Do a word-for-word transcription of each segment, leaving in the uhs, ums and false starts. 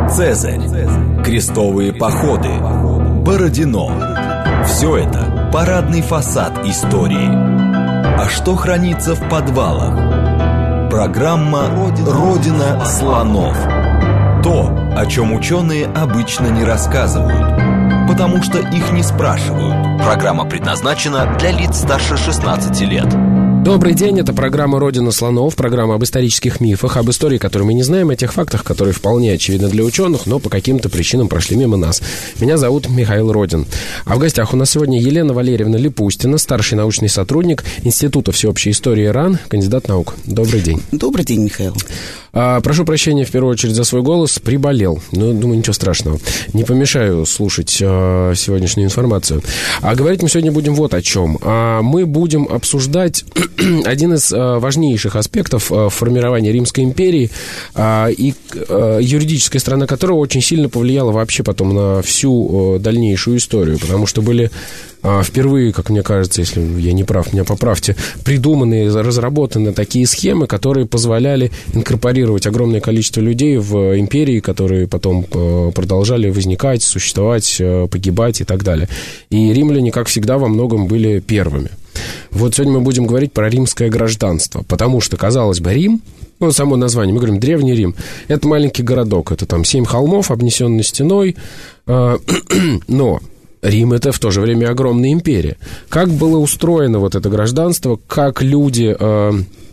Цезарь, крестовые походы, Бородино. Все это парадный фасад истории. А что хранится в подвалах? Программа «Родина слонов». То, о чем ученые обычно не рассказывают, потому что их не спрашивают. Программа предназначена для лиц старше шестнадцати лет. Добрый день, это программа «Родина слонов», программа об исторических мифах, об истории, которую мы не знаем, о тех фактах, которые вполне очевидны для ученых, но по каким-то причинам прошли мимо нас. Меня зовут Михаил Родин. А в гостях у нас сегодня Елена Валерьевна Липустина, старший научный сотрудник Института всеобщей истории РАН, кандидат наук. Добрый день. Добрый день, Михаил. А, прошу прощения в первую очередь за свой голос, приболел. Ну, думаю, ничего страшного. Не помешаю слушать а, сегодняшнюю информацию. А говорить мы сегодня будем вот о чем. А, мы будем обсуждать один из а, важнейших аспектов а, формирования Римской империи а, и а, юридическая сторона которого очень сильно повлияла вообще потом на всю а, дальнейшую историю, потому что были а, впервые, как мне кажется, если я не прав, меня поправьте, придуманы, разработаны такие схемы, которые позволяли инкорпорировать огромное количество людей в империи, которые потом а, продолжали возникать, существовать, а, погибать и так далее. И римляне, как всегда, во многом были первыми. Вот сегодня мы будем говорить про римское гражданство, потому что, казалось бы, Рим, ну, само название, мы говорим Древний Рим, это маленький городок, это там семь холмов, обнесенный стеной, э, но Рим — это в то же время огромная империя. Как было устроено вот это гражданство, как люди... Э,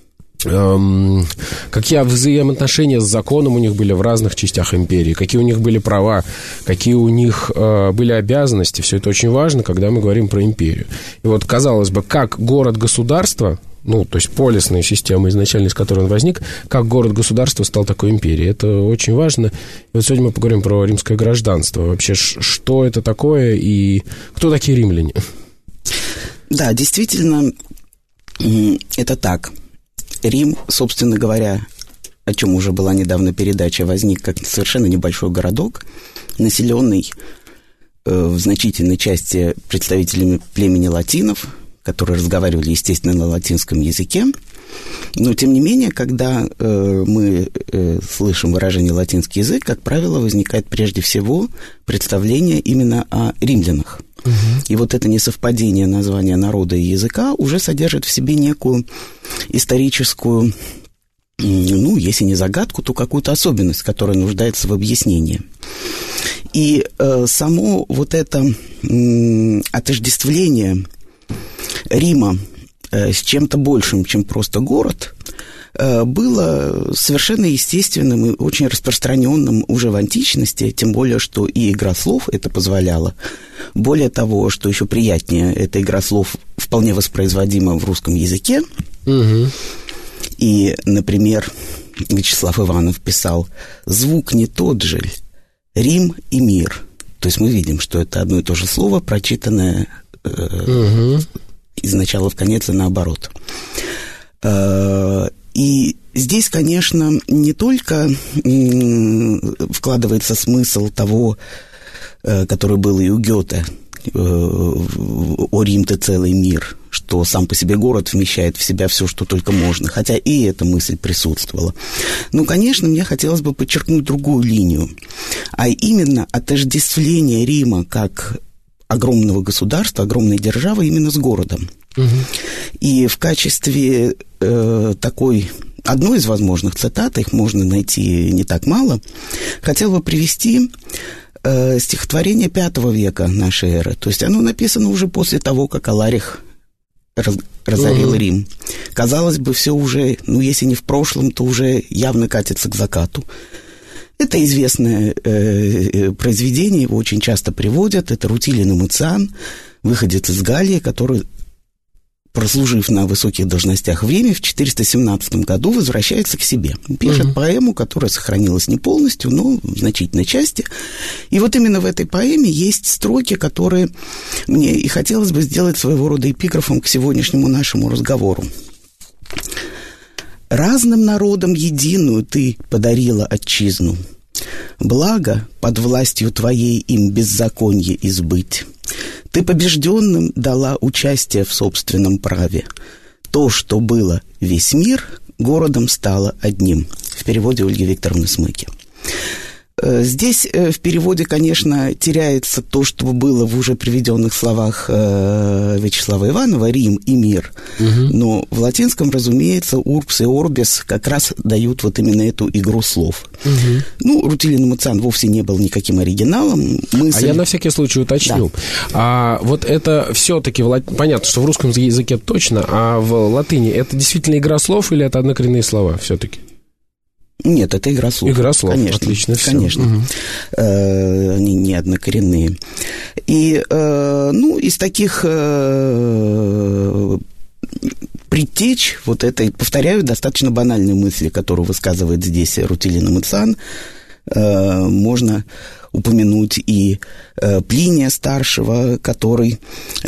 Эм, какие взаимоотношения с законом у них были в разных частях империи, какие у них были права, какие у них э, были обязанности. Все это очень важно, когда мы говорим про империю. И вот, казалось бы, как город-государство, ну, то есть полисная система изначально, из которой он возник, как город-государство стал такой империей. Это очень важно. И вот сегодня мы поговорим про римское гражданство. Вообще, что это такое и кто такие римляне? Да, действительно, это так. Рим, собственно говоря, о чем уже была недавно передача, возник как совершенно небольшой городок, населенный э, в значительной части представителями племени латинов, которые разговаривали, естественно, на латинском языке. Но, тем не менее, когда э, мы э, слышим выражение «латинский язык», как правило, возникает прежде всего представление именно о римлянах. Угу. И вот это несовпадение названия народа и языка уже содержит в себе некую историческую, ну, если не загадку, то какую-то особенность, которая нуждается в объяснении. И э, само вот это э, отождествление Рима э, с чем-то большим, чем просто город, было совершенно естественным и очень распространенным уже в античности, тем более, что и игра слов это позволяла. Более того, что еще приятнее, эта игра слов вполне воспроизводима в русском языке. Угу. И, например, Вячеслав Иванов писал: «Звук не тот же, Рим и мир». То есть мы видим, что это одно и то же слово, прочитанное э, угу. из начала в конец и наоборот. И здесь, конечно, не только вкладывается смысл того, который был и у Гёте, «О Рим, ты целый мир», что сам по себе город вмещает в себя все, что только можно, хотя и эта мысль присутствовала. Но, конечно, мне хотелось бы подчеркнуть другую линию, а именно отождествление Рима как огромного государства, огромной державы именно с городом. Угу. И в качестве э, такой, одной из возможных цитат, их можно найти не так мало, хотел бы привести э, стихотворение пятого века нашей эры. То есть оно написано уже после того, как Аларих раз, разорил угу. Рим. Казалось бы, все уже, ну, если не в прошлом, то уже явно катится к закату. Это известное э, произведение, его очень часто приводят. Это Рутилий Намуциан, выходец из Галлии, который, прослужив на высоких должностях в Риме, в четыреста семнадцатом году возвращается к себе. Пишет uh-huh. поэму, которая сохранилась не полностью, но в значительной части. И вот именно в этой поэме есть строки, которые мне и хотелось бы сделать своего рода эпиграфом к сегодняшнему нашему разговору. «Разным народам единую ты подарила отчизну. Благо под властью твоей им беззаконье избыть. Ты побежденным дала участие в собственном праве. То, что было весь мир, городом стало одним». В переводе Ольги Викторовны Смыки. Здесь в переводе, конечно, теряется то, что было в уже приведенных словах Вячеслава Иванова «Рим» и «мир». Угу. Но в латинском, разумеется, «урбс» и «орбис» как раз дают вот именно эту игру слов. Угу. Ну, Рутилиан Муциан вовсе не был никаким оригиналом. Мысль... А я на всякий случай уточню. Да. А вот это все-таки, в лат... понятно, что в русском языке точно, а в латыни это действительно игра слов или это однокоренные слова все-таки? Нет, это игра слов. Игра слов, конечно, отлично, все. Конечно. Угу. Э, они не однокоренные. И, э, ну, из таких э, предтеч вот этой, повторяю, достаточно банальной мысли, которую высказывает здесь Рутилиан Муциан, э, можно упомянуть и э, Плиния Старшего, который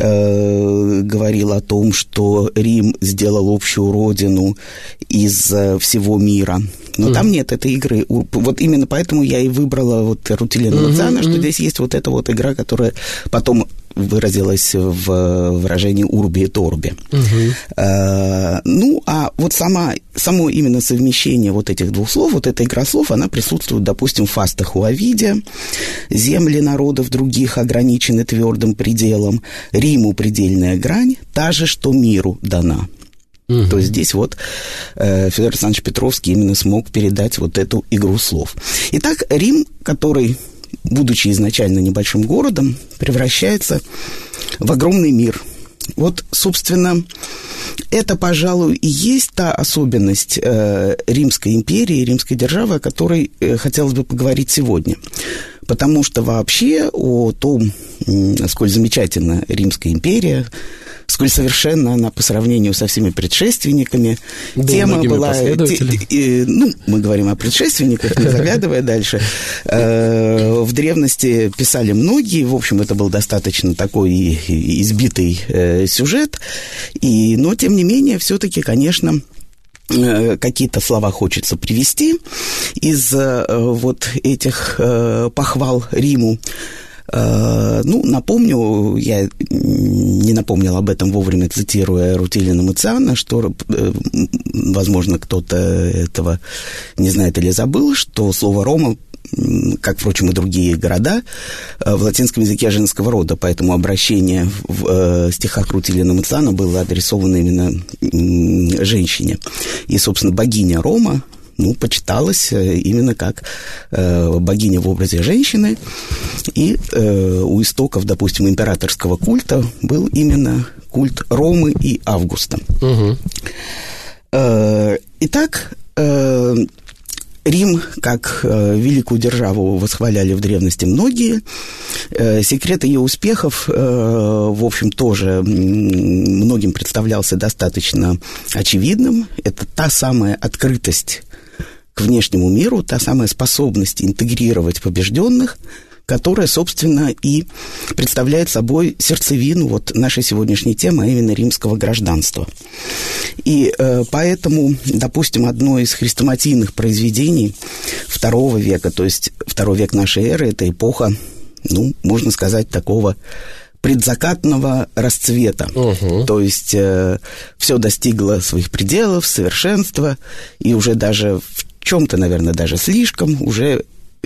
э, говорил о том, что Рим сделал общую родину из э, всего мира. Но mm-hmm. там нет этой игры. Вот именно поэтому я и выбрала вот Рутилиана Муциана, mm-hmm. что здесь есть вот эта вот игра, которая потом выразилась в выражении «урби et orbi». Uh-huh. А, ну, а вот сама, само именно совмещение вот этих двух слов, вот эта игра слов, она присутствует, допустим, в фастах у Овидия. «Земли народов других ограничены твердым пределом, Риму предельная грань, та же, что миру дана». Uh-huh. То есть здесь вот э, Федор Александрович Петровский именно смог передать вот эту игру слов. Итак, Рим, который, будучи изначально небольшим городом, превращается в огромный мир. Вот, собственно, это, пожалуй, и есть та особенность э, Римской империи, Римской державы, о которой э, хотелось бы поговорить сегодня. Потому что вообще о том, насколько замечательна Римская империя, сколь совершенно она по сравнению со всеми предшественниками. Да, тема была... Те, э, ну, мы говорим о предшественниках, не заглядывая дальше. Э, в древности писали многие, в общем, это был достаточно такой избитый э, сюжет, и, но, тем не менее, все-таки, конечно... какие-то слова хочется привести из э, вот этих э, похвал Риму. Э, ну, напомню, я не напомнил об этом вовремя, цитируя Рутилиана Муциана, что, э, возможно, кто-то этого не знает или забыл, что слово «Рома», как, впрочем, и другие города, в латинском языке женского рода, поэтому обращение в э, стихах Рутилиана Муциана было адресовано именно э, женщине. И, собственно, богиня Рома, ну, почиталась именно как э, богиня в образе женщины, и э, у истоков, допустим, императорского культа был именно культ Ромы и Августа. Угу. Э, итак, э, Рим, как э, великую державу, восхваляли в древности многие. Э, секрет ее успехов, э, в общем, тоже многим представлялся достаточно очевидным. Это та самая открытость к внешнему миру, та самая способность интегрировать побежденных, которая, собственно, и представляет собой сердцевину вот нашей сегодняшней темы, а именно римского гражданства. И э, поэтому, допустим, одно из хрестоматийных произведений второго века, то есть второй век нашей эры, это эпоха, ну, можно сказать, такого предзакатного расцвета. Uh-huh. То есть э, все достигло своих пределов, совершенства, и уже даже в чем-то, наверное, даже слишком, уже...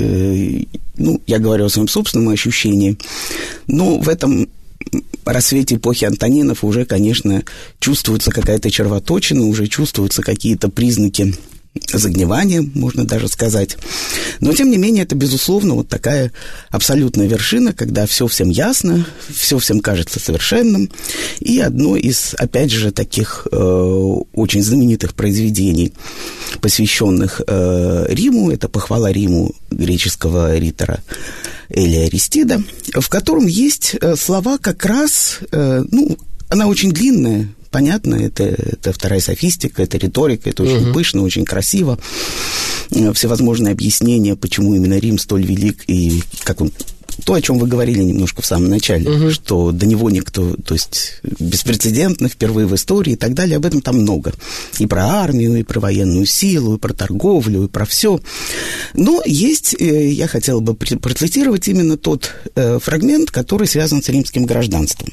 Ну, я говорю о своем собственном ощущении, но в этом рассвете эпохи Антонинов уже, конечно, чувствуется какая-то червоточина, уже чувствуются какие-то признаки загнивания, можно даже сказать. Но, тем не менее, это, безусловно, вот такая абсолютная вершина, когда все всем ясно, все всем кажется совершенным. И одно из, опять же, таких э, очень знаменитых произведений, посвященных э, Риму, это «Похвала Риму» греческого ритора Элия Аристида, в котором есть э, слова как раз, э, ну, она очень длинная, понятно, это, это вторая софистика, это риторика, это очень uh-huh. пышно, очень красиво. Всевозможные объяснения, почему именно Рим столь велик, и как он... То, о чем вы говорили немножко в самом начале, uh-huh. что до него никто, то есть беспрецедентно, впервые в истории и так далее, об этом там много. И про армию, и про военную силу, и про торговлю, и про все. Но есть, я хотела бы процитировать именно тот э, фрагмент, который связан с римским гражданством.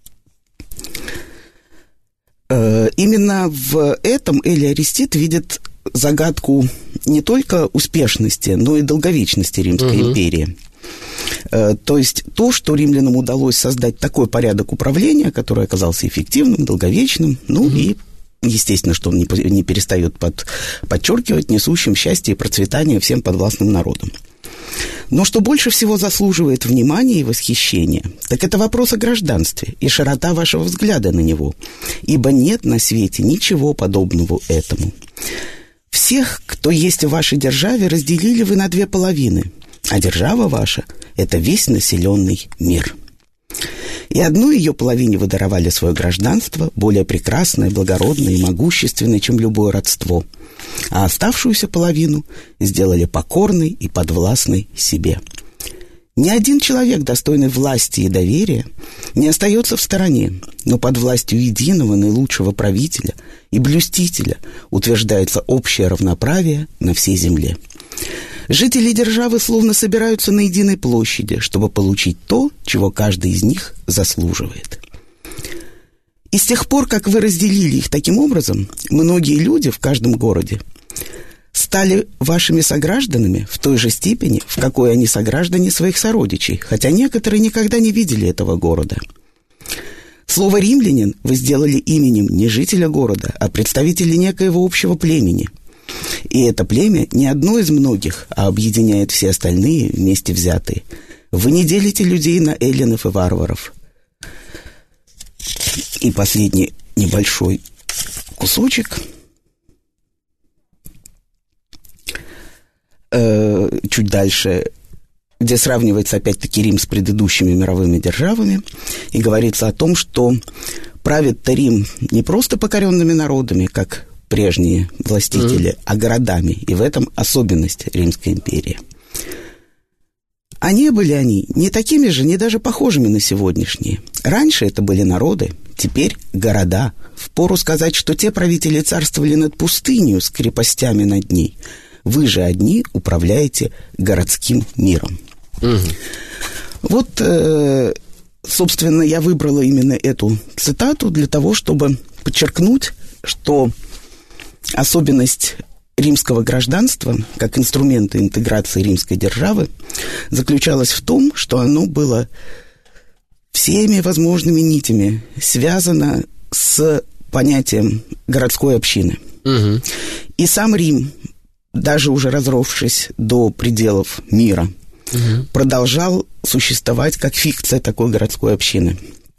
Именно в этом Элий Аристид видит загадку не только успешности, но и долговечности Римской угу. империи. То есть то, что римлянам удалось создать такой порядок управления, который оказался эффективным, долговечным, ну угу. и, естественно, что он не, не перестает под, подчеркивать, несущим счастье и процветание всем подвластным народам. Но что больше всего заслуживает внимания и восхищения, так это вопрос о гражданстве и широта вашего взгляда на него, ибо нет на свете ничего подобного этому. Всех, кто есть в вашей державе, разделили вы на две половины, а держава ваша – это весь населенный мир. И одной ее половине вы даровали свое гражданство, более прекрасное, благородное и могущественное, чем любое родство, а оставшуюся половину сделали покорной и подвластной себе. Ни один человек, достойный власти и доверия, не остается в стороне, но под властью единого наилучшего правителя и блюстителя утверждается общее равноправие на всей земле. Жители державы словно собираются на единой площади, чтобы получить то, чего каждый из них заслуживает. И с тех пор, как вы разделили их таким образом, многие люди в каждом городе стали вашими согражданами в той же степени, в какой они сограждане своих сородичей, хотя некоторые никогда не видели этого города. Слово «римлянин» вы сделали именем не жителя города, а представителя некоего общего племени. И это племя не одно из многих, а объединяет все остальные вместе взятые. Вы не делите людей на эллинов и варваров. И последний небольшой кусочек. Э, чуть дальше, где сравнивается опять-таки Рим с предыдущими мировыми державами, и говорится о том, что правит-то Рим не просто покоренными народами, как прежние властители, mm-hmm. а городами, и в этом особенность Римской империи. А не были они не такими же, не даже похожими на сегодняшние. Раньше это были народы, теперь города. Впору сказать, что те правители царствовали над пустынью с крепостями над ней. Вы же одни управляете городским миром. Mm-hmm. Вот, э, собственно, я выбрала именно эту цитату для того, чтобы подчеркнуть, что особенность римского гражданства, как инструмента интеграции римской державы, заключалась в том, что оно было всеми возможными нитями связано с понятием городской общины. Угу. И сам Рим, даже уже разросшись до пределов мира, угу. продолжал существовать как фикция такой городской общины.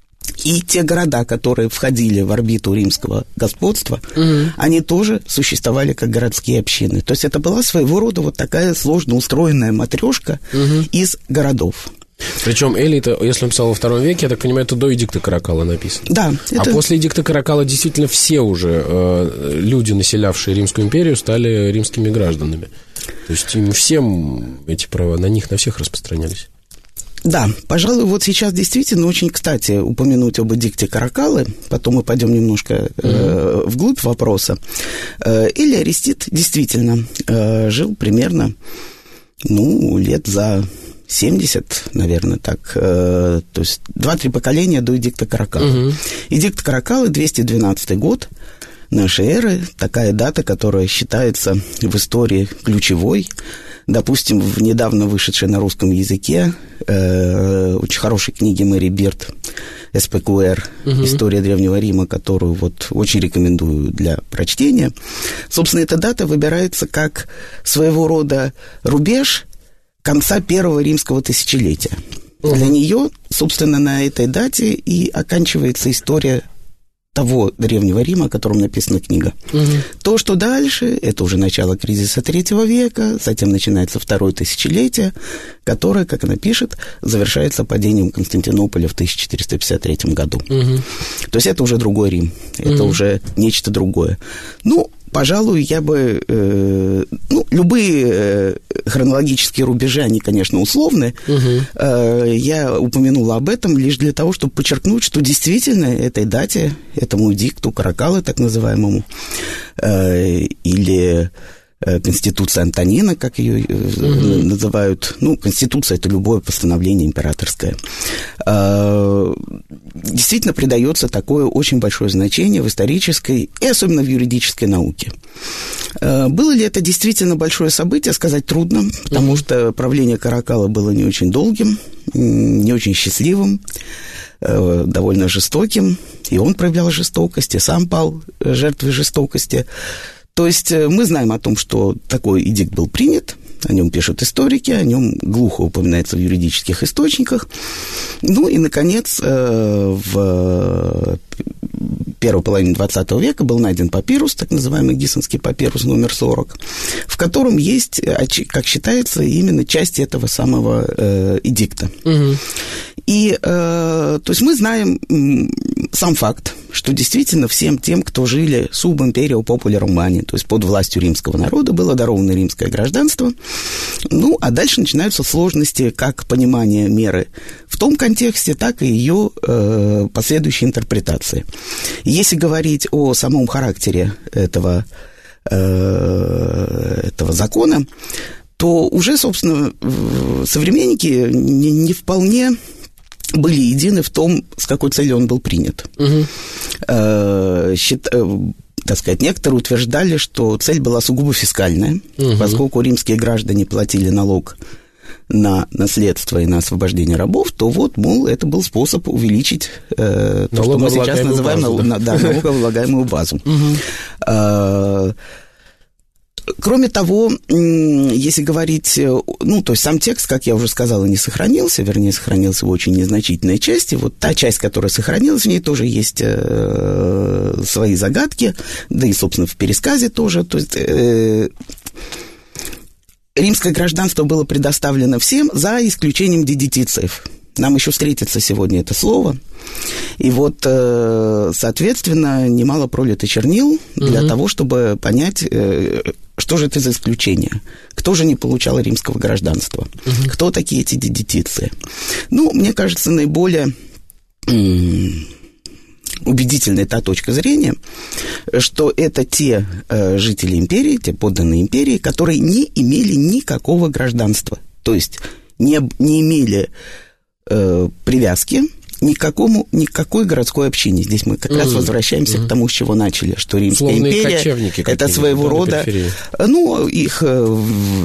И те города, которые входили в орбиту римского господства, угу. они тоже существовали как городские общины. То есть это была своего рода вот такая сложно устроенная матрешка угу. из городов. Причем элита, если он писал во втором веке, я так понимаю, это до Эдикта Каракалла написано. Да. Это... А после Эдикта Каракалла действительно все уже э, люди, населявшие Римскую империю, стали римскими гражданами. То есть им всем эти права, на них на всех распространялись. Да, пожалуй, вот сейчас действительно очень кстати упомянуть об Эдикте Каракаллы, потом мы пойдем немножко э, вглубь вопроса. Э, Илия Аристид действительно э, жил примерно, ну, лет за семьдесят, наверное, так, э, то есть два-три поколения до Эдикта Каракаллы. Угу. Эдикт Каракаллы, двести двенадцатый год нашей эры, такая дата, которая считается в истории ключевой. Допустим, в недавно вышедшей на русском языке э, очень хорошей книге Мэри Бирд «эс пэ ку эр. Угу. История Древнего Рима», которую вот очень рекомендую для прочтения. Собственно, эта дата выбирается как своего рода рубеж конца первого римского тысячелетия. Угу. Для нее, собственно, на этой дате и оканчивается история того Древнего Рима, о котором написана книга. Угу. То, что дальше, это уже начало кризиса третьего века, затем начинается второе тысячелетие, которое, как она пишет, завершается падением Константинополя в тысяча четыреста пятьдесят третьем году. Угу. То есть это уже другой Рим, это угу. уже нечто другое. Ну, пожалуй, я бы... Э, ну, любые э, хронологические рубежи, они, конечно, условны. Угу. Э, я упомянула об этом лишь для того, чтобы подчеркнуть, что действительно этой дате, этому эдикту Каракаллы, так называемому, э, или Конституция Антонина, как ее mm-hmm. называют. Ну, Конституция – это любое постановление императорское. Действительно придается такое очень большое значение в исторической и особенно в юридической науке. Было ли это действительно большое событие, сказать трудно, потому mm-hmm. что правление Каракала было не очень долгим, не очень счастливым, довольно жестоким, и он проявлял жестокость, и сам пал жертвой жестокости. То есть мы знаем о том, что такой эдикт был принят, о нем пишут историки, о нем глухо упоминается в юридических источниках. Ну и, наконец, в первой половине двадцатого века был найден папирус, так называемый Гиссенский папирус номер сорок, в котором есть, как считается, именно часть этого самого эдикта. Угу. И, то есть мы знаем сам факт, что действительно всем тем, кто жили sub imperio populi Romani, то есть под властью римского народа, было даровано римское гражданство. Ну, а дальше начинаются сложности как понимания меры в том контексте, так и ее э, последующей интерпретации. Если говорить о самом характере этого, э, этого закона, то уже, собственно, современники не, не вполне были едины в том, с какой целью он был принят. Угу. Э, счит, э, так сказать, некоторые утверждали, что цель была сугубо фискальная, угу. поскольку римские граждане платили налог на наследство и на освобождение рабов, то вот, мол, это был способ увеличить э, то, что мы сейчас называем базу, да? Да, налогооблагаемую базу. Угу. Э, Кроме того, если говорить, ну, то есть сам текст, как я уже сказала, не сохранился, вернее, сохранился в очень незначительной части. Вот та часть, которая сохранилась, в ней тоже есть э, свои загадки, да и, собственно, в пересказе тоже. То есть э, римское гражданство было предоставлено всем, за исключением дедитицев. Нам еще встретится сегодня это слово. И вот, соответственно, немало пролито чернил для угу. того, чтобы понять, что же это за исключение. Кто же не получал римского гражданства? Угу. Кто такие эти дедитицы? Ну, мне кажется, наиболее убедительной та точка зрения, что это те жители империи, те подданные империи, которые не имели никакого гражданства. То есть не, не имели э, привязки никакому, никакой городской общине. Здесь мы как mm-hmm. раз возвращаемся mm-hmm. к тому, с чего начали, что Римская Словные империя – это своего рода, ну, их э,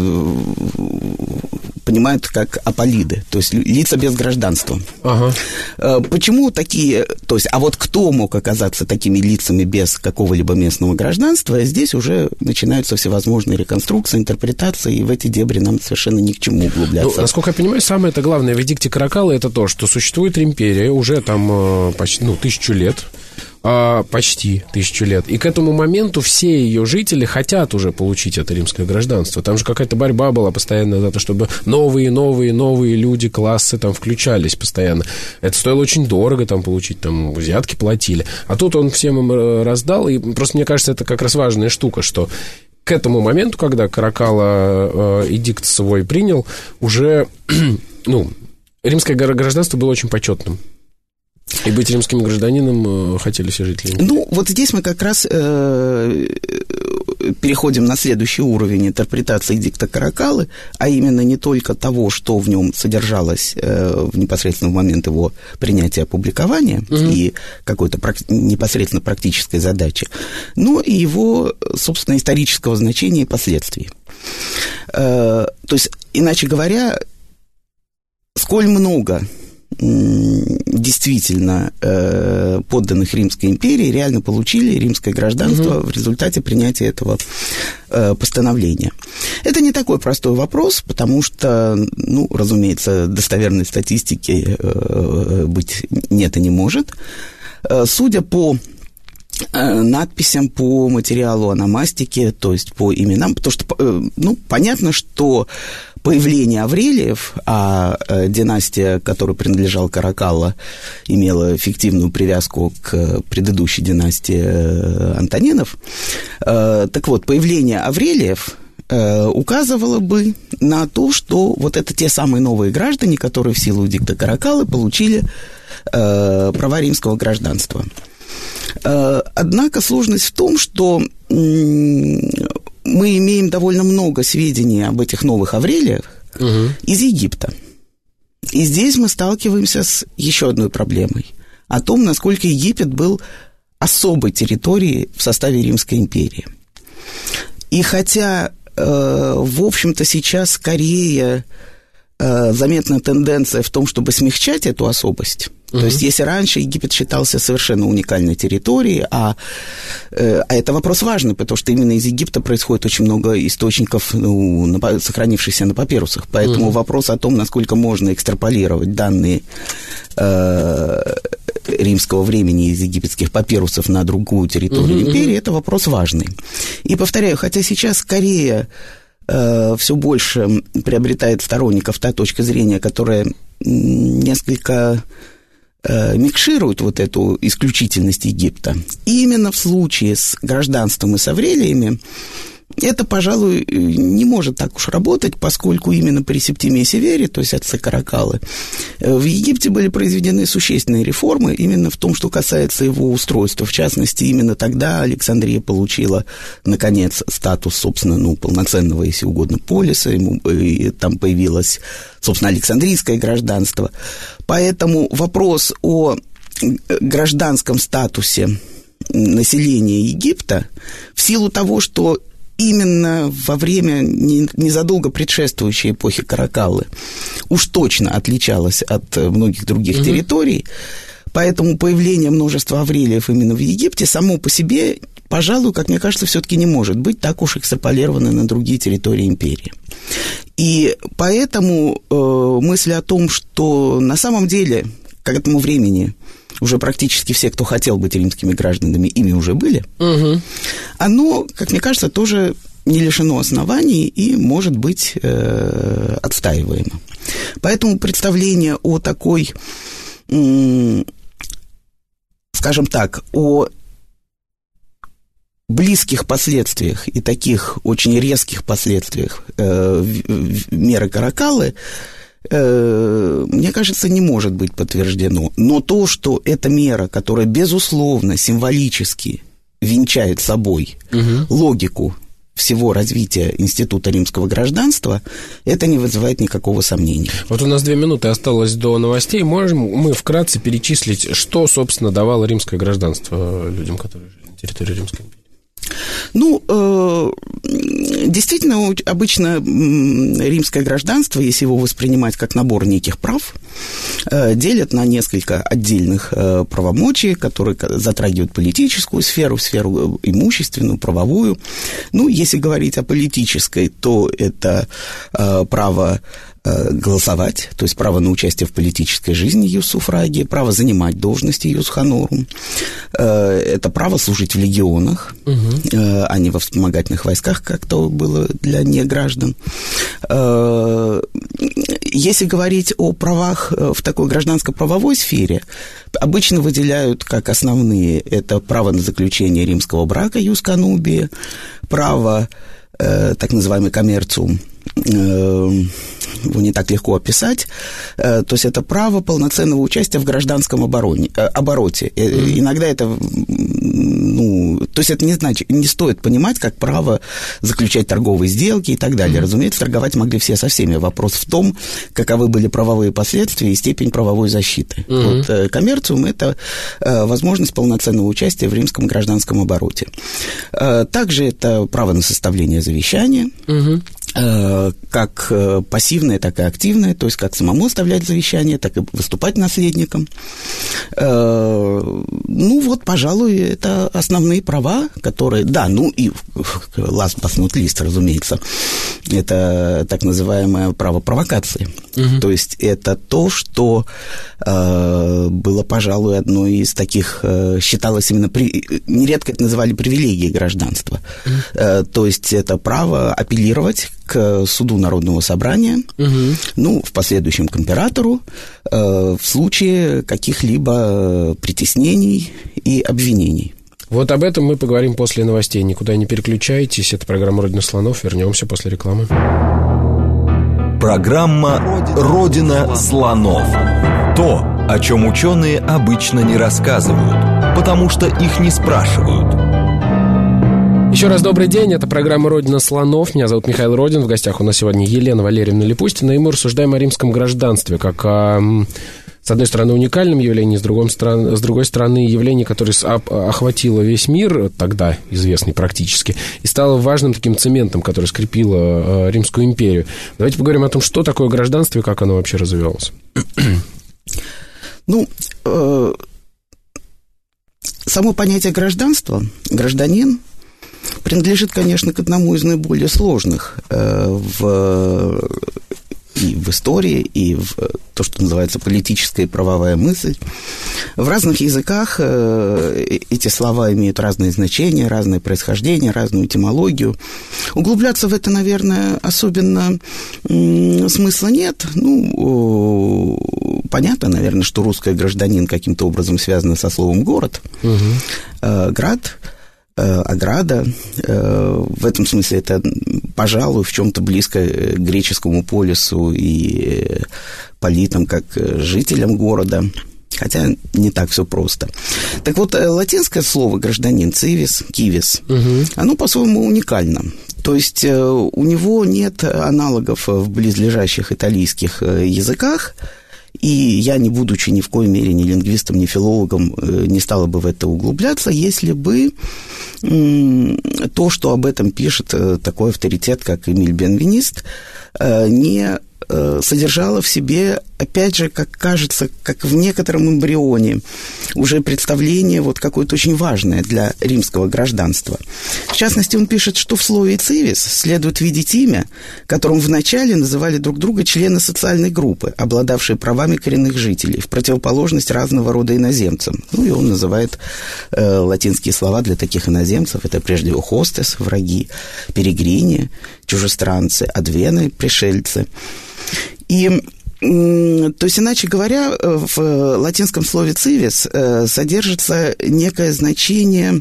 понимают как аполиды, то есть лица без гражданства. Ага. Э, почему такие, то есть, а вот кто мог оказаться такими лицами без какого-либо местного гражданства, здесь уже начинаются всевозможные реконструкции, интерпретации, и в эти дебри нам совершенно ни к чему углубляться. Ну, насколько я понимаю, самое это главное в эдикте Каракала – это то, что существует империя, уже там почти, ну, тысячу лет, а, почти тысячу лет, и к этому моменту все ее жители хотят уже получить это римское гражданство. Там же какая-то борьба была постоянно за то, чтобы новые, новые, новые люди, классы там включались постоянно. Это стоило очень дорого там получить, там взятки платили. А тут он всем им раздал, и просто мне кажется, это как раз важная штука, что к этому моменту, когда Каракала э, эдикт свой принял, уже, ну, римское гражданство было очень почетным. И быть римским гражданином э, хотели все жители. Ну, вот здесь мы как раз э, переходим на следующий уровень интерпретации эдикта Каракалы, а именно не только того, что в нем содержалось э, в непосредственно в момент его принятия и опубликования угу. и какой-то прак- непосредственно практической задачи, но и его, собственно, исторического значения и последствий. Э, то есть, иначе говоря, сколь много действительно э, подданных Римской империи реально получили римское гражданство угу. в результате принятия этого э, постановления. Это не такой простой вопрос, потому что, ну, разумеется, достоверной статистики э, быть нет и не может. Э, судя по э, надписям, по материалу ономастики, то есть по именам, потому что, э, ну, понятно, что появление Аврелиев, а э, династия, которой принадлежал Каракалла, имела фиктивную привязку к предыдущей династии э, Антонинов. Э, так вот, появление Аврелиев э, указывало бы на то, что вот это те самые новые граждане, которые в силу эдикта Каракаллы получили э, права римского гражданства. Э, однако сложность в том, что... Э, мы имеем довольно много сведений об этих новых Аврелиях угу. из Египта. И здесь мы сталкиваемся с еще одной проблемой. О том, насколько Египет был особой территорией в составе Римской империи. И хотя, э, в общем-то, сейчас скорее э, заметна тенденция в том, чтобы смягчать эту особость. Uh-huh. То есть, если раньше Египет считался совершенно уникальной территорией, а, э, а это вопрос важный, потому что именно из Египта происходит очень много источников, ну, на, сохранившихся на папирусах. Поэтому uh-huh. вопрос о том, насколько можно экстраполировать данные э, римского времени из египетских папирусов на другую территорию uh-huh. империи, это вопрос важный. И повторяю, хотя сейчас скорее э, все больше приобретает сторонников та точка зрения, которая несколько микшируют вот эту исключительность Египта. И именно в случае с гражданством и с Аврелиями это, пожалуй, не может так уж работать, поскольку именно при Септимии Севере, то есть отце Каракалы, в Египте были произведены существенные реформы именно в том, что касается его устройства. В частности, именно тогда Александрия получила, наконец, статус, собственно, ну, полноценного, если угодно, полиса, ему, и там появилось, собственно, Александрийское гражданство. Поэтому вопрос о гражданском статусе населения Египта в силу того, что именно во время незадолго предшествующей эпохи Каракалы уж точно отличалась от многих других mm-hmm. территорий, поэтому появление множества Аврелиев именно в Египте само по себе, пожалуй, как мне кажется, все-таки не может быть так уж экстраполировано на другие территории империи. И поэтому э, мысль о том, что на самом деле к этому времени уже практически все, кто хотел быть римскими гражданами, ими уже были, угу. оно, как мне кажется, тоже не лишено оснований и может быть э, отстаиваемо. Поэтому представление о такой, м- скажем так, о близких последствиях и таких очень резких последствиях э, меры Каракалы, мне кажется, не может быть подтверждено. Но то, что эта мера, которая, безусловно, символически венчает собой угу. логику всего развития института римского гражданства, это не вызывает никакого сомнения. Вот у нас две минуты осталось до новостей. Можем мы вкратце перечислить, что, собственно, давало римское гражданство людям, которые жили на территории Римской империи? Ну, э, действительно, обычно римское гражданство, если его воспринимать как набор неких прав, э, делят на несколько отдельных э, правомочий, которые затрагивают политическую сферу, сферу имущественную, правовую. Ну, если говорить о политической, то это э, право голосовать, то есть право на участие в политической жизни юс суфрагия, право занимать должности юс хонорум, это право служить в легионах, угу. а не во вспомогательных войсках, как то было для неграждан. Если говорить о правах в такой гражданско-правовой сфере, обычно выделяют как основные это право на заключение римского брака юс конубия, право так называемый коммерциум, его не так легко описать, то есть это право полноценного участия в гражданском обороне, обороте. Mm-hmm. Иногда это, ну, то есть это не значит, не стоит понимать как право заключать торговые сделки и так далее. Mm-hmm. Разумеется, торговать могли все со всеми. Вопрос в том, каковы были правовые последствия и степень правовой защиты. Mm-hmm. Вот коммерциум – это возможность полноценного участия в римском гражданском обороте. Также это право на составление завещания, mm-hmm. как пассивное, так и активное, то есть как самому оставлять завещание, так и выступать наследником. Ну вот, пожалуй, это основные права, которые, да, ну и last but not least, разумеется, это так называемое право провокации. Угу. То есть это то, что было, пожалуй, одной из таких, считалось именно, нередко это называли привилегией гражданства. Угу. То есть это право апеллировать к суду Народного собрания, угу. ну, в последующем к императору, э, в случае каких-либо притеснений и обвинений. Вот об этом мы поговорим после новостей. Никуда не переключайтесь. Это программа «Родина слонов». Вернемся после рекламы. Программа «Родина слонов». То, о чем ученые обычно не рассказывают, потому что их не спрашивают. Еще раз добрый день, это программа «Родина слонов». Меня зовут Михаил Родин, в гостях у нас сегодня Елена Валерьевна Липустина, и мы рассуждаем о римском гражданстве, как о, с одной стороны, уникальном явлении, с другой стороны, с другой стороны явлении, которое охватило весь мир, тогда известный практически, и стало важным таким цементом, который скрепило Римскую империю. Давайте поговорим о том, что такое гражданство и как оно вообще развивалось. Ну, э, само понятие гражданства, гражданин, принадлежит, конечно, к одному из наиболее сложных э, в, и в истории, и в то, что называется политическая и правовая мысль. В разных языках э, эти слова имеют разные значения, разное происхождение, разную этимологию. Углубляться в это, наверное, особенно м- смысла нет. Ну, о, понятно, наверное, что русский гражданин каким-то образом связано со словом «город», угу. э, «град». Ограда. В этом смысле это, пожалуй, в чем-то близко к греческому полису и политам, как жителям города. Хотя не так все просто. Так вот, латинское слово «гражданин» «civis», «civis», угу. оно по-своему уникально. То есть у него нет аналогов в близлежащих итальянских языках. И я, не будучи ни в коей мере ни лингвистом, ни филологом, не стала бы в это углубляться, если бы то, что об этом пишет такой авторитет, как Эмиль Бенвенист, не содержало в себе, опять же, как кажется, как в некотором эмбрионе, уже представление вот какое-то очень важное для римского гражданства. В частности, он пишет, что в слове «civis» следует видеть имя, которым вначале называли друг друга члены социальной группы, обладавшие правами коренных жителей, в противоположность разного рода иноземцам. Ну, и он называет э, латинские слова для таких иноземцев. Это прежде всего «hostes» — враги, «peregrini» — чужестранцы, «adveni» — пришельцы. И, то есть, иначе говоря, в латинском слове «civis» содержится некое значение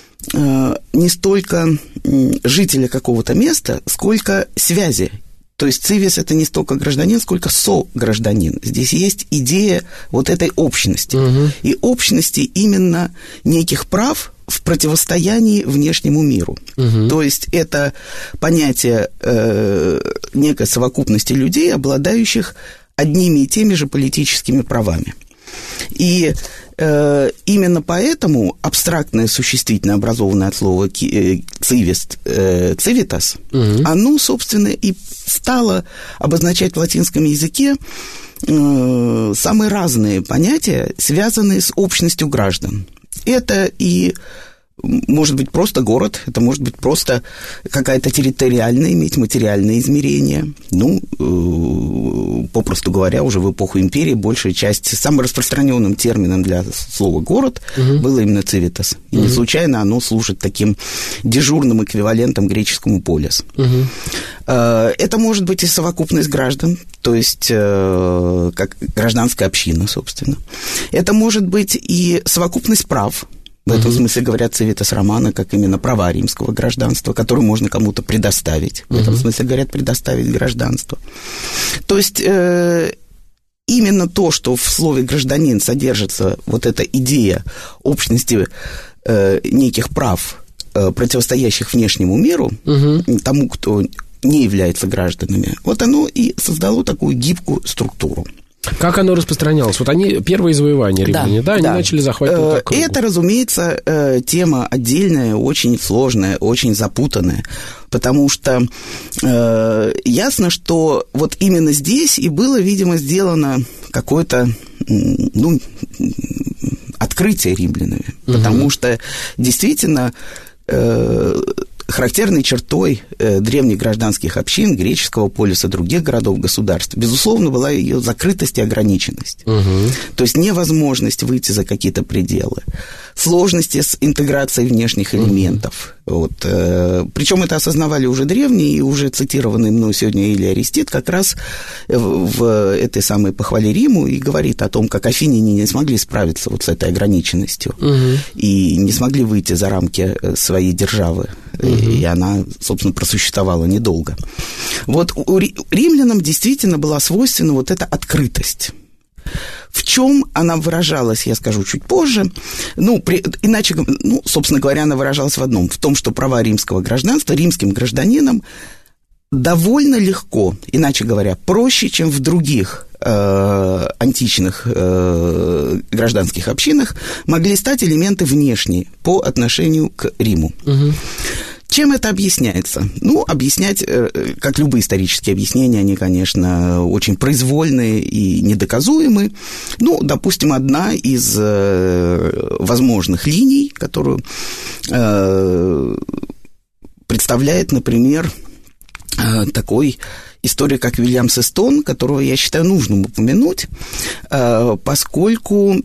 не столько жителя какого-то места, сколько связи. То есть «civis» — это не столько гражданин, сколько со-гражданин. Здесь есть идея вот этой общности. Угу. И общности именно неких прав в противостоянии внешнему миру. Угу. То есть это понятие э, некой совокупности людей, обладающих одними и теми же политическими правами. И э, именно поэтому абстрактное существительное, образованное от слова «civis», э, «civitas», угу. оно, собственно, и стало обозначать в латинском языке э, самые разные понятия, связанные с общностью граждан. Это и может быть просто город, это может быть просто какая-то территориальная, иметь материальное измерение. Ну, э, попросту говоря, уже в эпоху империи большая часть, самым распространенным термином для слова «город» угу. было именно «civitas». И угу. не случайно оно служит таким дежурным эквивалентом греческому «полис». Угу. Э, это может быть и совокупность граждан, то есть э, как гражданская община, собственно. Это может быть и совокупность прав. В этом uh-huh. смысле говорят «civitas Romana», как именно права римского гражданства, которые можно кому-то предоставить. В uh-huh. этом смысле говорят «предоставить гражданство». То есть э, именно то, что в слове «гражданин» содержится вот эта идея общности э, неких прав, э, противостоящих внешнему миру, uh-huh. тому, кто не является гражданами, вот оно и создало такую гибкую структуру. Как оно распространялось? Вот они, первые завоевания римляне, да, да, они да. начали захватывать округу. Это, разумеется, тема отдельная, очень сложная, очень запутанная, потому что э, ясно, что вот именно здесь и было, видимо, сделано какое-то, ну, открытие римлянами, угу. потому что действительно э, характерной чертой э, древних гражданских общин, греческого полиса, других городов-государств, безусловно, была ее закрытость и ограниченность. Угу. То есть невозможность выйти за какие-то пределы. Сложности с интеграцией внешних элементов. Угу. Вот, э, причем это осознавали уже древние, и уже цитированный мной сегодня Илия Аристид как раз в, в этой самой похвале Риму и говорит о том, как афиняне не смогли справиться вот с этой ограниченностью угу. и не смогли выйти за рамки своей державы. Угу. И она, собственно, просуществовала недолго. Вот у римлянам действительно была свойственна вот эта открытость. В чем она выражалась, я скажу чуть позже. Ну, при, иначе, ну, собственно говоря, она выражалась в одном. В том, что права римского гражданства римским гражданинам довольно легко, иначе говоря, проще, чем в других э, античных э, гражданских общинах, могли стать элементы внешние по отношению к Риму. Угу. Чем это объясняется? Ну, объяснять, как любые исторические объяснения, они, конечно, очень произвольные и недоказуемые. Ну, допустим, одна из возможных линий, которую представляет, например, такой историк, как Вильям Сестон, которого я считаю нужным упомянуть, поскольку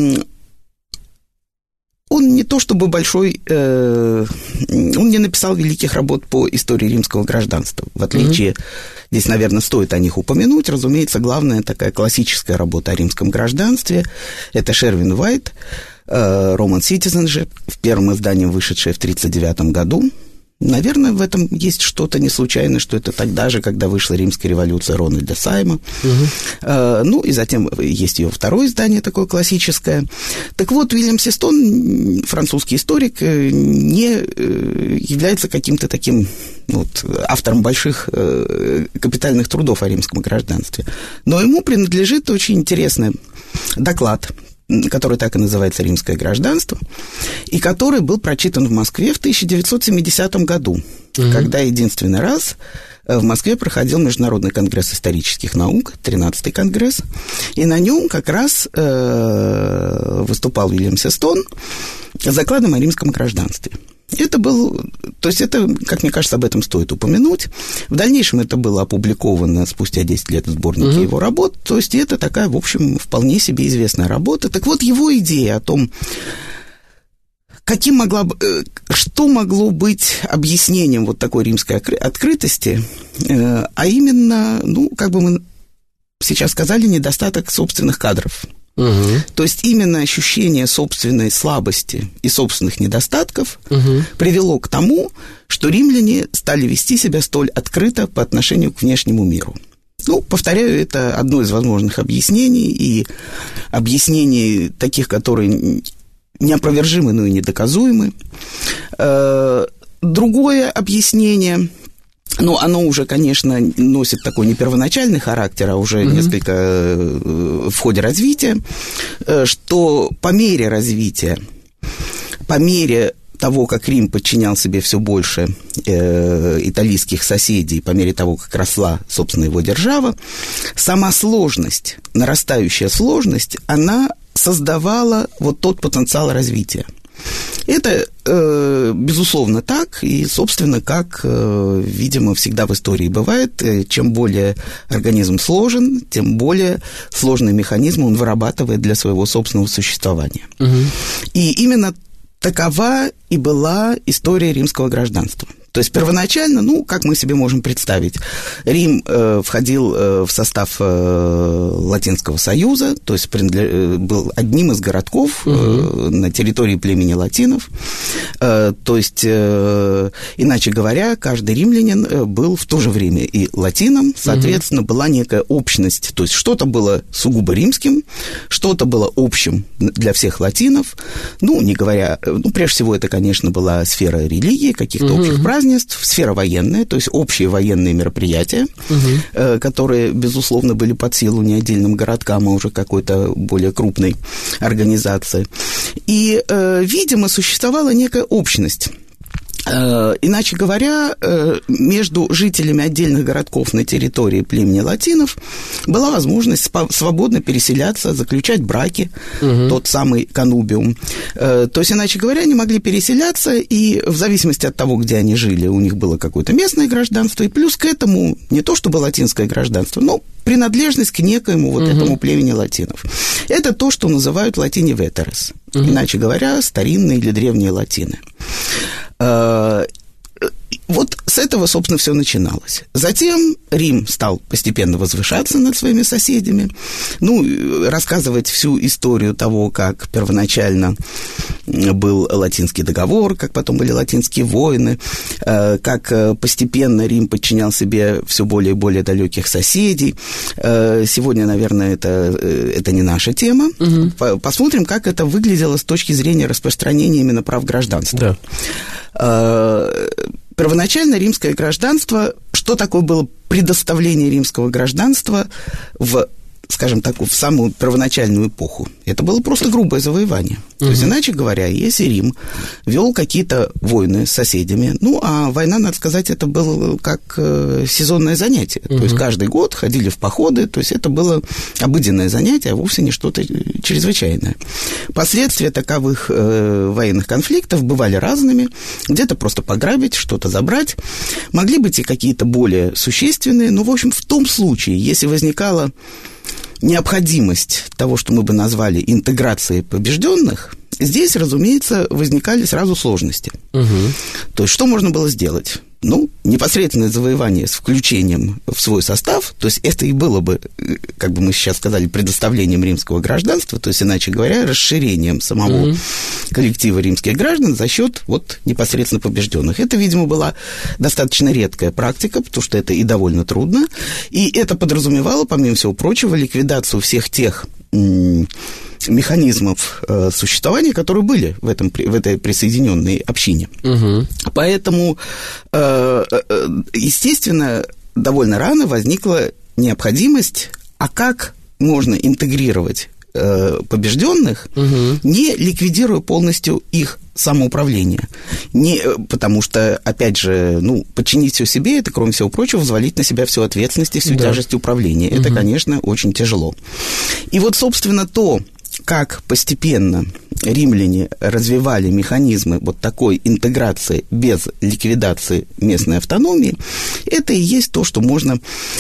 он не то чтобы большой, э, он не написал великих работ по истории римского гражданства. В отличие, mm-hmm. здесь, наверное, стоит о них упомянуть. Разумеется, главная такая классическая работа о римском гражданстве – это Шервин Уайт, э, Roman Citizenship, в первом издании, вышедшее в тридцать девятом году. Наверное, в этом есть что-то не случайное, что это тогда же, когда вышла Римская революция Рональда Сайма. Угу. Э, ну, и затем есть ее второе издание, такое классическое. Так вот, Вильям Сестон, французский историк, не является каким-то таким вот, автором больших э, капитальных трудов о римском гражданстве. Но ему принадлежит очень интересный доклад, который так и называется «Римское гражданство», и который был прочитан в Москве в тысяча девятьсот семидесятом году, mm-hmm. когда единственный раз в Москве проходил Международный конгресс исторических наук, тринадцатый конгресс, и на нем как раз э, выступал Вильям Сестон с докладом о римском гражданстве. Это был, то есть это, как мне кажется, об этом стоит упомянуть. В дальнейшем это было опубликовано спустя десять лет в сборнике угу. его работ. То есть это такая, в общем, вполне себе известная работа. Так вот, его идея о том, каким могла, что могло быть объяснением вот такой римской открытости, а именно, ну, как бы мы сейчас сказали, недостаток собственных кадров. Угу. То есть именно ощущение собственной слабости и собственных недостатков угу. привело к тому, что римляне стали вести себя столь открыто по отношению к внешнему миру. Ну, повторяю, это одно из возможных объяснений, и объяснений таких, которые неопровержимы, но и недоказуемы. Другое объяснение... Ну, оно уже, конечно, носит такой не первоначальный характер, а уже mm-hmm. несколько в ходе развития, что по мере развития, по мере того, как Рим подчинял себе все больше э, италийских соседей, по мере того, как росла, собственно, его держава, сама сложность, нарастающая сложность, она создавала вот тот потенциал развития. Это, э, безусловно, так, и, собственно, как, э, видимо, всегда в истории бывает, э, чем более организм сложен, тем более сложный механизм он вырабатывает для своего собственного существования. Угу. И именно такова и была история римского гражданства. То есть первоначально, ну, как мы себе можем представить, Рим э, входил э, в состав э, Латинского Союза, то есть принадлеж... был одним из городков угу. э, на территории племени латинов. Э, то есть, э, иначе говоря, каждый римлянин был в то же время и латином, соответственно, угу. была некая общность. То есть что-то было сугубо римским, что-то было общим для всех латинов. Ну, не говоря... Ну, прежде всего, это, конечно, была сфера религии, каких-то угу. общих праздников, сфера военная, то есть общие военные мероприятия, угу. которые, безусловно, были под силу не отдельным городкам, а уже какой-то более крупной организации. И, видимо, существовала некая общность. Иначе говоря, между жителями отдельных городков на территории племени латинов была возможность свободно переселяться, заключать браки, угу. тот самый коннубиум. То есть, иначе говоря, они могли переселяться, и в зависимости от того, где они жили, у них было какое-то местное гражданство, и плюс к этому не то чтобы латинское гражданство, но принадлежность к некоему вот угу. этому племени латинов. Это то, что называют латини ветерес, угу. иначе говоря, старинные или древние латины. Вот с этого, собственно, все начиналось. Затем Рим стал постепенно возвышаться над своими соседями. Ну, рассказывать всю историю того, как первоначально был Латинский договор, как потом были латинские войны, как постепенно Рим подчинял себе все более и более далеких соседей. Сегодня, наверное, это, это не наша тема. Угу. Посмотрим, как это выглядело с точки зрения распространения именно прав гражданства. Да. Первоначально римское гражданство, что такое было предоставление римского гражданства в, скажем так, в самую первоначальную эпоху? Это было просто грубое завоевание. Uh-huh. То есть, иначе говоря, если Рим вел какие-то войны с соседями, ну, а война, надо сказать, это было как э, сезонное занятие. Uh-huh. То есть, каждый год ходили в походы, то есть, это было обыденное занятие, а вовсе не что-то чрезвычайное. Последствия таковых э, военных конфликтов бывали разными. Где-то просто пограбить, что-то забрать. Могли быть и какие-то более существенные, но, в общем, в том случае, если возникала необходимость того, что мы бы назвали интеграцией побежденных, здесь, разумеется, возникали сразу сложности. Угу. То есть, что можно было сделать? Ну, непосредственное завоевание с включением в свой состав, то есть это и было бы, как бы мы сейчас сказали, предоставлением римского гражданства, то есть, иначе говоря, расширением самого mm-hmm. коллектива римских граждан за счет вот непосредственно побежденных. Это, видимо, была достаточно редкая практика, потому что это и довольно трудно, и это подразумевало, помимо всего прочего, ликвидацию всех тех м- механизмов э, существования, которые были в, этом, в этой присоединенной общине. Угу. Поэтому, э, э, естественно, довольно рано возникла необходимость, а как можно интегрировать э, побежденных, угу. не ликвидируя полностью их самоуправление. Не, потому что, опять же, ну, подчинить все себе, это, кроме всего прочего, взвалить на себя всю ответственность и всю да. тяжесть управления. Угу. Это, конечно, очень тяжело. И вот, собственно, то, как постепенно римляне развивали механизмы вот такой интеграции без ликвидации местной автономии, это и есть то, что можно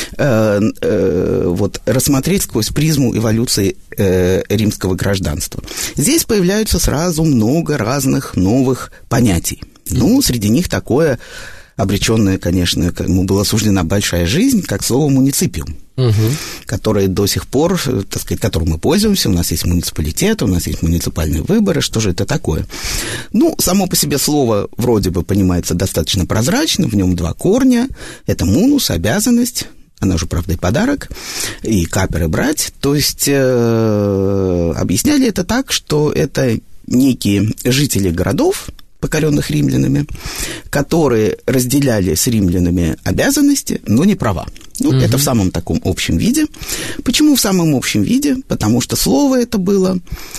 э, э, вот, рассмотреть сквозь призму эволюции э, римского гражданства. Здесь появляются сразу много разных новых понятий. Ну, среди них такое, обреченное, конечно, ему была суждена большая жизнь, как слово «муниципиум», угу. которое до сих пор, так сказать, которым мы пользуемся. У нас есть муниципалитет, у нас есть муниципальные выборы. Что же это такое? Ну, само по себе слово вроде бы понимается достаточно прозрачно, в нем два корня. Это «мунус», обязанность, она же, правда, и подарок, и «капере» брать. То есть э, объясняли это так, что это некие жители городов, покоренных римлянами, которые разделяли с римлянами обязанности, но не права. Ну, угу. это в самом таком общем виде. Почему в самом общем виде? Потому что слово это было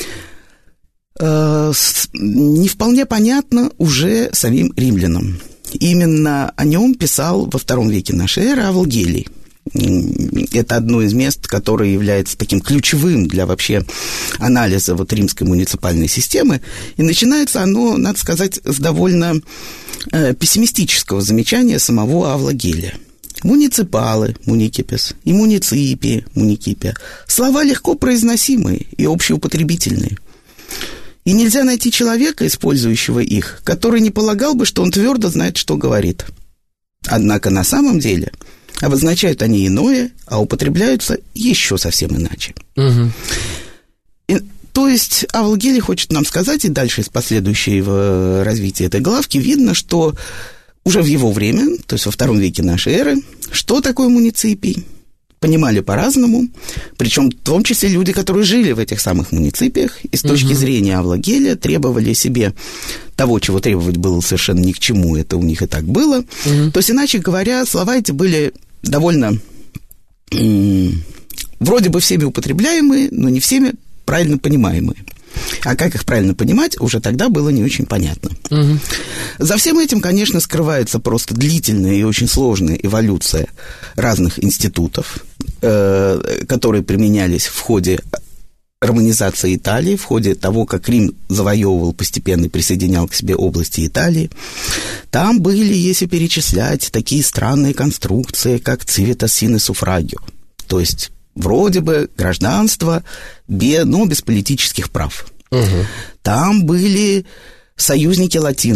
э, с, не вполне понятно уже самим римлянам. Именно о нем писал во втором веке нашей эры Авл Гелий. Это одно из мест, которое является таким ключевым для вообще анализа вот римской муниципальной системы. И начинается оно, надо сказать, с довольно э, пессимистического замечания самого Авла Гелия. Муниципалы, муникипес, и муниципи, муникипия. Слова легко произносимые и общеупотребительные. И нельзя найти человека, использующего их, который не полагал бы, что он твердо знает, что говорит. Однако на самом деле обозначают они иное, а употребляются еще совсем иначе. Угу. И, то есть Авл Гелий хочет нам сказать, и дальше из последующего развития этой главки видно, что уже в его время, то есть во втором веке нашей эры, что такое муниципий, понимали по-разному, причем в том числе люди, которые жили в этих самых муниципиях, и с точки угу. зрения Авла Гелия требовали себе того, чего требовать было совершенно ни к чему, это у них и так было. Угу. То есть, иначе говоря, слова эти были довольно м- вроде бы всеми употребляемые, но не всеми правильно понимаемые. А как их правильно понимать, уже тогда было не очень понятно. Угу. За всем этим, конечно, скрывается просто длительная и очень сложная эволюция разных институтов, э, которые применялись в ходе романизации Италии, в ходе того, как Рим завоевывал постепенно и присоединял к себе области Италии. Там были, если перечислять, такие странные конструкции, как civitas sine suffragio, то есть вроде бы гражданство, но без политических прав. Угу. Там были союзники латины,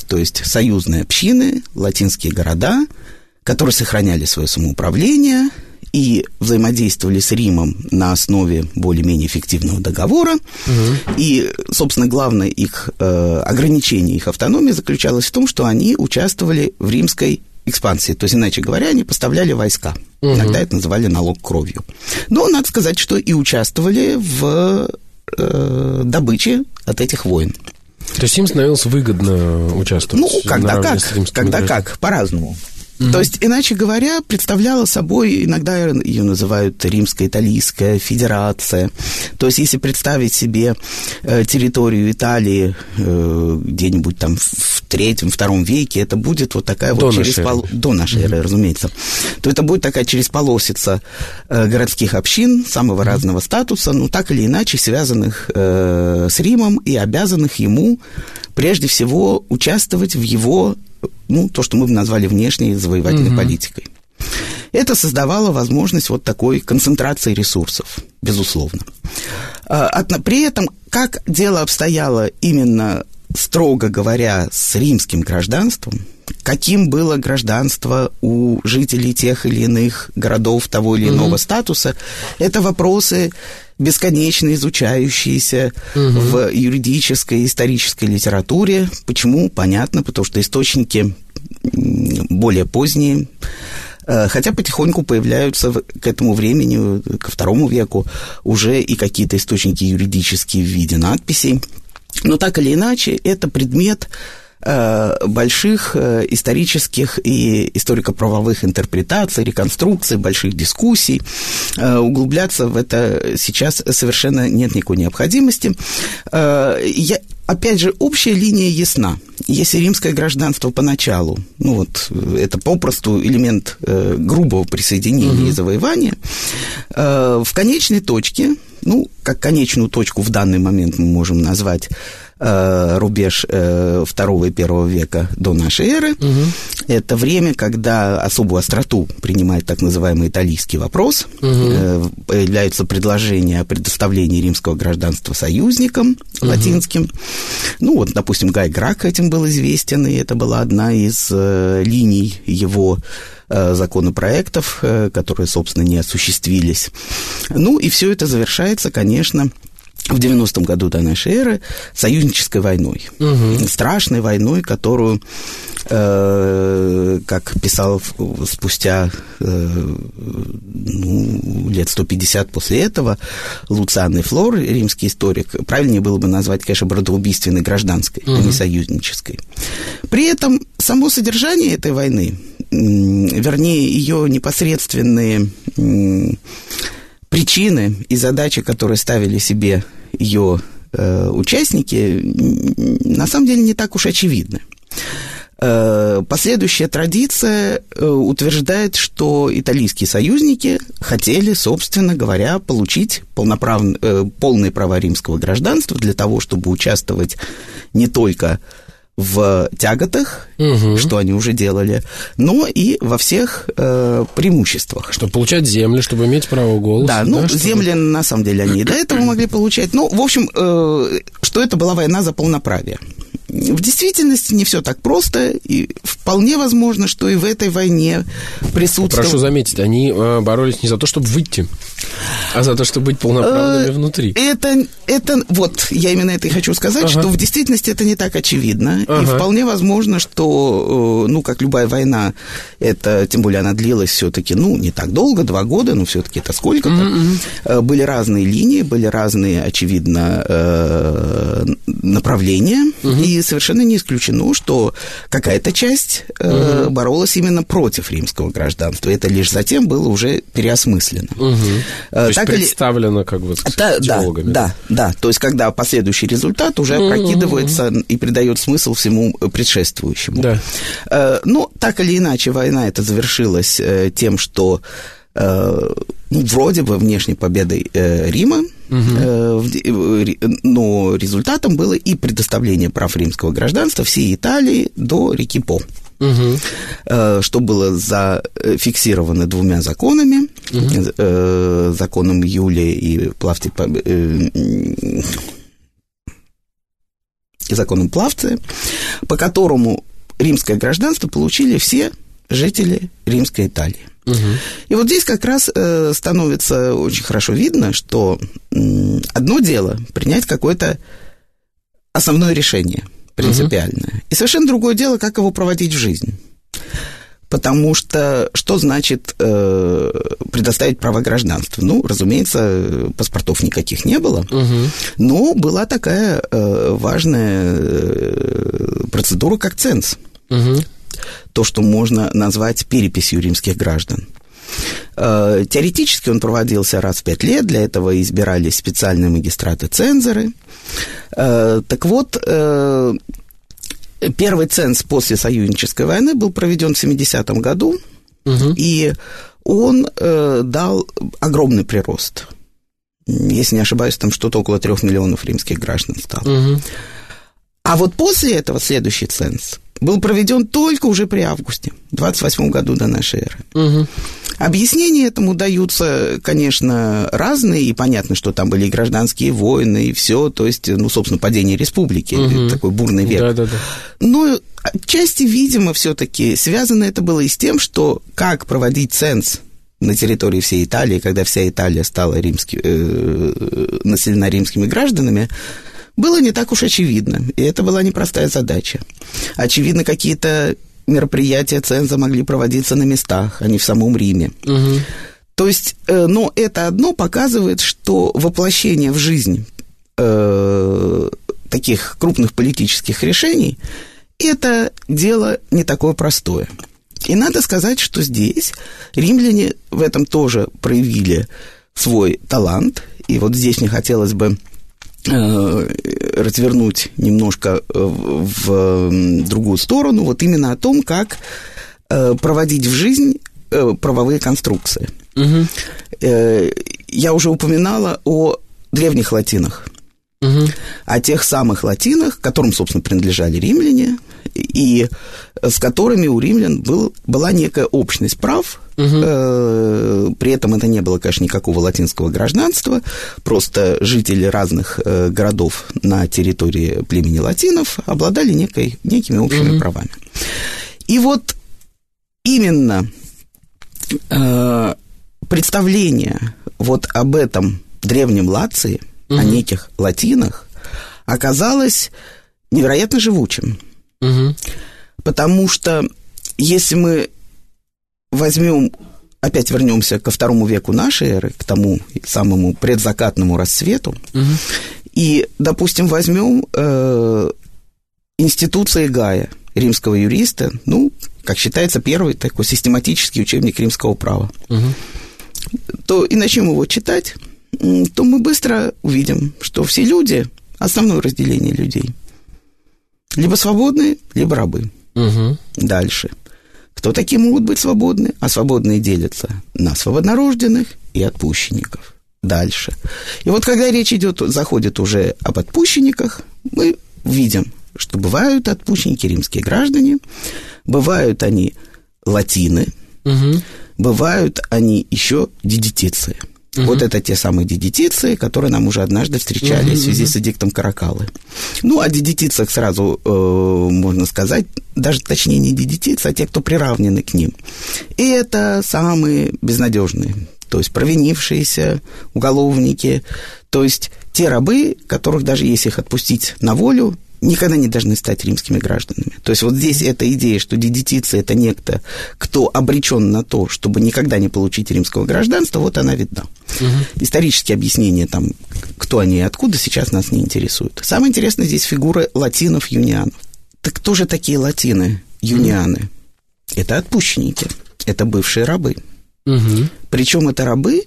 то есть союзные общины, латинские города, которые сохраняли свое самоуправление и взаимодействовали с Римом на основе более-менее эффективного договора. Угу. И, собственно, главное их э, ограничение их автономии заключалось в том, что они участвовали в римской экспансии. То есть, иначе говоря, они поставляли войска. Угу. Иногда это называли налог кровью. Но надо сказать, что и участвовали в э, добыче от этих войн. То есть им становилось выгодно участвовать? Ну, когда как, когда гражданами. Как, по-разному. Mm-hmm. То есть, иначе говоря, представляла собой, иногда ее называют Римско-Италийская федерация. То есть, если представить себе э, территорию Италии э, где-нибудь там в третьем-втором веке, это будет вот такая до вот нашей через пол... до нашей эры, mm-hmm. разумеется, то это будет такая черезполосица э, городских общин самого mm-hmm. разного статуса, ну, так или иначе связанных э, с Римом и обязанных ему прежде всего участвовать в его, ну, то, что мы бы назвали внешней завоевательной mm-hmm. политикой. Это создавало возможность вот такой концентрации ресурсов, безусловно. При этом, как дело обстояло именно, строго говоря, с римским гражданством, каким было гражданство у жителей тех или иных городов того или иного mm-hmm. статуса, это вопросы бесконечно изучающиеся угу. в юридической и исторической литературе. Почему? Понятно, потому что источники более поздние, хотя потихоньку появляются к этому времени, ко второму веку, уже и какие-то источники юридические в виде надписей. Но так или иначе, это предмет больших исторических и историко-правовых интерпретаций, реконструкций, больших дискуссий. Углубляться в это сейчас совершенно нет никакой необходимости. Я, опять же, общая линия ясна. Если римское гражданство поначалу, ну вот, это попросту элемент грубого присоединения mm-hmm. и завоевания, в конечной точке, ну, как конечную точку в данный момент мы можем назвать рубеж второго и первого века до нашей эры. Угу. Это время, когда особую остроту принимает так называемый италийский вопрос. Угу. Появляются предложения о предоставлении римского гражданства союзникам угу. латинским. Ну, вот, допустим, Гай Грак этим был известен, и это была одна из линий его законопроектов, которые, собственно, не осуществились. Ну, и все это завершается, конечно, в девяностом году до нашей эры союзнической войной. Угу. Страшной войной, которую, э, как писал спустя э, ну, лет сто пятьдесят после этого Луциан и Флор, римский историк, правильнее было бы назвать, конечно, братоубийственной гражданской, угу. а не союзнической. При этом само содержание этой войны, вернее, ее непосредственные причины и задачи, которые ставили себе ее э, участники, на самом деле не так уж очевидны. Э, последующая традиция э, утверждает, что итальянские союзники хотели, собственно говоря, получить полноправ... э, полные права римского гражданства для того, чтобы участвовать не только в тяготах, угу. что они уже делали, но и во всех э, преимуществах. Чтобы получать земли, чтобы иметь право голоса. Да, ну, да, земли, чтобы... на самом деле, они и до этого могли получать. Ну, в общем, э, что это была война за полноправие. В действительности не все так просто, и вполне возможно, что и в этой войне присутствовал... Прошу заметить, они э, боролись не за то, чтобы выйти, а за то, чтобы быть полноправными э, внутри. Это, это, вот, я именно это и хочу сказать, ага. что в действительности это не так очевидно, ага. и вполне возможно, что, ну, как любая война, это, тем более она длилась все-таки, ну, не так долго, два года, но все-таки это сколько-то. Mm-hmm. Были разные линии, были разные, очевидно, направления, mm-hmm. и совершенно не исключено, что какая-то часть э, угу. боролась именно против римского гражданства. Это лишь затем было уже переосмысленно. Угу. То есть так представлено или... как бы с да, теологами. Да, да, да. То есть когда последующий результат уже угу. опрокидывается и придает смысл всему предшествующему. Да. Э, но так или иначе война эта завершилась э, тем, что ну, вроде бы внешней победой э, Рима, угу. э, но результатом было и предоставление прав римского гражданства всей Италии до реки По, угу. э, что было зафиксировано двумя законами, угу. э, законом Юлия и Плавти... Э, законом Плавция, по которому римское гражданство получили все жители Римской Италии. Угу. И вот здесь как раз э, становится очень хорошо видно, что э, одно дело принять какое-то основное решение, принципиальное, угу. и совершенно другое дело, как его проводить в жизнь. Потому что что значит э, предоставить право гражданства? Ну, разумеется, паспортов никаких не было, угу. но была такая э, важная э, процедура, как ценз. Угу. То, что можно назвать переписью римских граждан. Э, теоретически он проводился раз в пять лет, для этого избирались специальные магистраты-цензоры. Э, так вот... Э, Первый ценз после Союзнической войны был проведен в семидесятом году, угу. и он э, дал огромный прирост. Если не ошибаюсь, там что-то около трех миллионов римских граждан стало. Угу. А вот после этого следующий ценз был проведен только уже при августе, двадцать восьмом году до нашей эры. Угу. Объяснения этому даются, конечно, разные, и понятно, что там были и гражданские войны, и все, то есть, ну, собственно, падение республики, угу. такой бурный век. Да, да, да. Но отчасти, видимо, все-таки связано это было и с тем, что как проводить ценз на территории всей Италии, когда вся Италия стала римски, э, населена римскими гражданами, было не так уж очевидно, и это была непростая задача. Очевидно, какие-то мероприятия ценза могли проводиться на местах, а не в самом Риме. Угу. То есть, э, но это одно показывает, что воплощение в жизнь э, таких крупных политических решений – это дело не такое простое. И надо сказать, что здесь римляне в этом тоже проявили свой талант, и вот здесь мне хотелось бы развернуть немножко в другую сторону, вот именно о том, как проводить в жизнь правовые конструкции. Угу. Я уже упоминала о древних латинах, угу. о тех самых латинах, которым, собственно, принадлежали римляне, и с которыми у римлян был, была некая общность прав. Угу. Э, при этом это не было, конечно, никакого латинского гражданства, просто жители разных э, городов на территории племени латинов обладали некой, некими общими угу. правами. И вот именно э, представление вот об этом древнем Лации, угу. о неких латинах, оказалось невероятно живучим. Угу. Потому что если мы возьмем, опять вернемся ко второму веку нашей эры, к тому самому предзакатному расцвету, угу. и, допустим, возьмем э, институции Гая, римского юриста, ну, как считается, первый такой систематический учебник римского права, угу. то и начнем его читать, то мы быстро увидим, что все люди, основное разделение людей, либо свободные, либо рабы. Угу. Дальше. Кто такие могут быть свободны? А свободные делятся на свободнорожденных и отпущенников. Дальше. И вот когда речь идет, заходит уже об отпущенниках, мы видим, что бывают отпущенники римские граждане, бывают они латины, угу. бывают они еще дидитицы. Угу. Вот это те самые дидитицы, которые нам уже однажды встречали угу, в связи угу. с эдиктом Каракаллы. Ну, о дидитицах сразу э, можно сказать, даже точнее не дидитицы, а те, кто приравнены к ним. И это самые безнадежные, то есть провинившиеся уголовники, то есть те рабы, которых даже если их отпустить на волю, никогда не должны стать римскими гражданами. То есть вот здесь эта идея, что дидитицы – это некто, кто обречен на то, чтобы никогда не получить римского гражданства, вот она видна. Угу. Исторические объяснения, там, кто они и откуда, сейчас нас не интересуют. Самое интересное здесь фигура латинов-юнианов. Так кто же такие латины, юнианы? Угу. Это отпущенники, это бывшие рабы. Угу. Причем это рабы,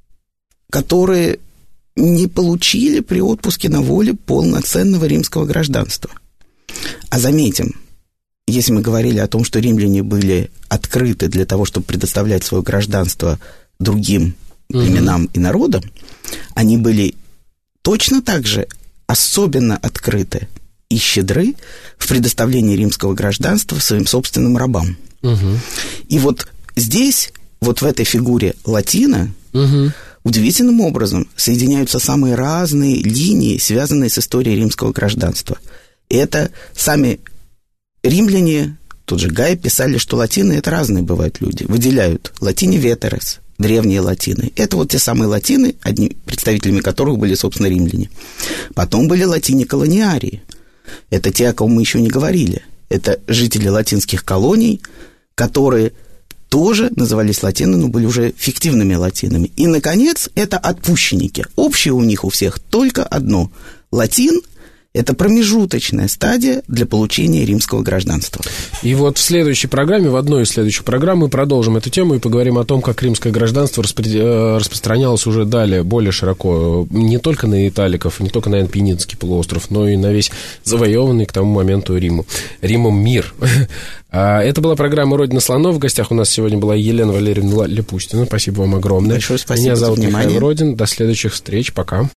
которые не получили при отпуске на воле полноценного римского гражданства. А заметим, если мы говорили о том, что римляне были открыты для того, чтобы предоставлять свое гражданство другим племенам mm-hmm. и народам, они были точно так же особенно открыты и щедры в предоставлении римского гражданства своим собственным рабам. Mm-hmm. И вот здесь, вот в этой фигуре латина, mm-hmm. удивительным образом соединяются самые разные линии, связанные с историей римского гражданства. Это сами римляне, тут же Гай, писали, что латины – это разные бывают люди. Выделяют латини ветерес, древние латины. Это вот те самые латины, одни, представителями которых были, собственно, римляне. Потом были латини колониарии. Это те, о ком мы еще не говорили. Это жители латинских колоний, которые тоже назывались латины, но были уже фиктивными латинами. И, наконец, это отпущенники. Общее у них у всех только одно. Латин – это промежуточная стадия для получения римского гражданства. И вот в следующей программе, в одной из следующих программ мы продолжим эту тему и поговорим о том, как римское гражданство распро... распространялось уже далее, более широко, не только на италиков, не только на Апеннинский полуостров, но и на весь завоеванный к тому моменту Риму. Римом мир. Это была программа «Родина слонов». В гостях у нас сегодня была Елена Валерьевна Ляпустина. Спасибо вам огромное. Большое спасибо. Меня зовут за внимание. Михаил Родин. До следующих встреч. Пока.